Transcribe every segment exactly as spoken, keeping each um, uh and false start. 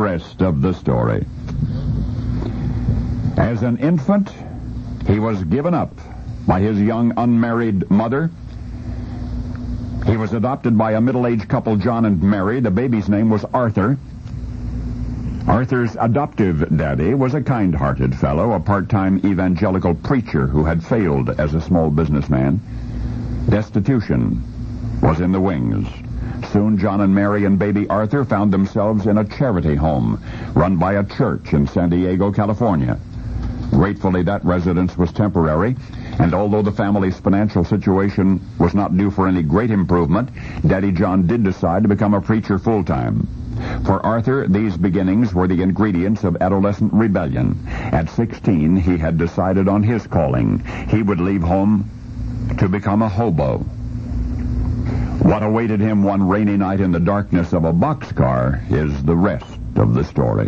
rest of the story. As an infant, he was given up by his young unmarried mother. He was adopted by a middle-aged couple, John and Mary. The baby's name was Arthur. Arthur's adoptive daddy was a kind-hearted fellow, a part-time evangelical preacher who had failed as a small businessman. Destitution was in the wings. Soon John and Mary and baby Arthur found themselves in a charity home run by a church in San Diego, California. Gratefully, that residence was temporary, and although the family's financial situation was not due for any great improvement, Daddy John did decide to become a preacher full-time. For Arthur, these beginnings were the ingredients of adolescent rebellion. At sixteen, he had decided on his calling. He would leave home to become a hobo. What awaited him one rainy night in the darkness of a boxcar is the rest of the story.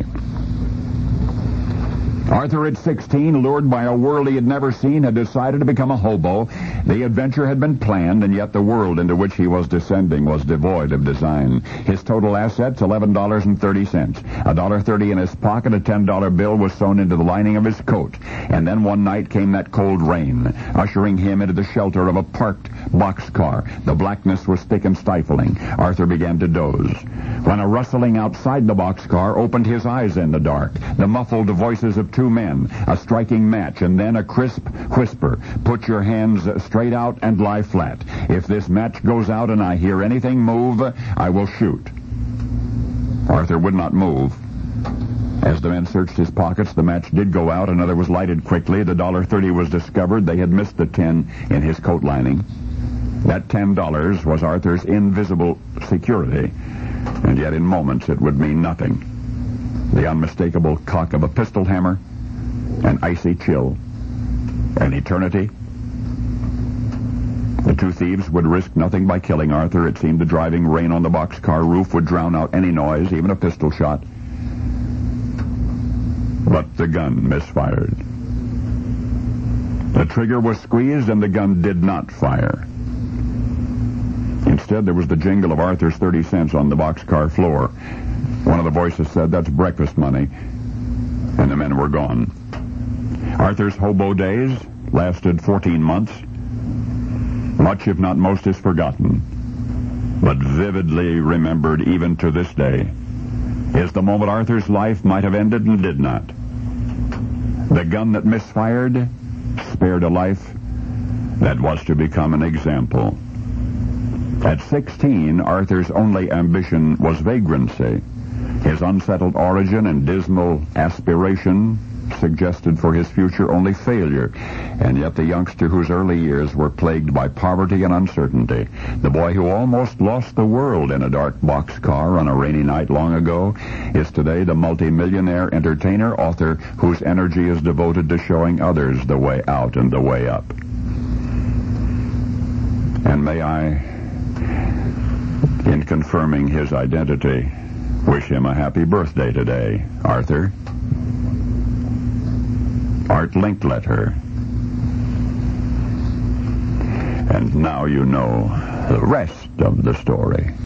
Arthur, at sixteen, lured by a world he had never seen, had decided to become a hobo. The adventure had been planned, and yet the world into which he was descending was devoid of design. His total assets, eleven dollars and thirty cents. A dollar thirty in his pocket, a ten dollar bill was sewn into the lining of his coat. And then one night came that cold rain, ushering him into the shelter of a parked boxcar. The blackness was thick and stifling. Arthur began to doze, when a rustling outside the boxcar opened his eyes in the dark. The muffled voices of two men, a striking match, and then a crisp whisper. Put your hands straight out and lie flat. If this match goes out and I hear anything move, I will shoot. Arthur would not move. As the men searched his pockets, the match did go out. Another was lighted quickly. The dollar thirty was discovered. They had missed the ten in his coat lining. That ten dollars was Arthur's invisible security, and yet in moments it would mean nothing. The unmistakable cock of a pistol hammer, an icy chill, an eternity. The two thieves would risk nothing by killing Arthur. It seemed the driving rain on the boxcar roof would drown out any noise, even a pistol shot. But the gun misfired. The trigger was squeezed and the gun did not fire. Instead, there was the jingle of Arthur's thirty cents on the boxcar floor. One of the voices said, "That's breakfast money." And the men were gone. Arthur's hobo days lasted fourteen months. Much, if not most, is forgotten, but vividly remembered even to this day is the moment Arthur's life might have ended and did not. The gun that misfired spared a life that was to become an example. At sixteen, Arthur's only ambition was vagrancy. His unsettled origin and dismal aspiration suggested for his future only failure, and yet the youngster whose early years were plagued by poverty and uncertainty, the boy who almost lost the world in a dark boxcar on a rainy night long ago, is today the multimillionaire entertainer, author whose energy is devoted to showing others the way out and the way up. And may I, in confirming his identity, wish him a happy birthday today, Arthur. Art Linkletter. And now you know the rest of the story.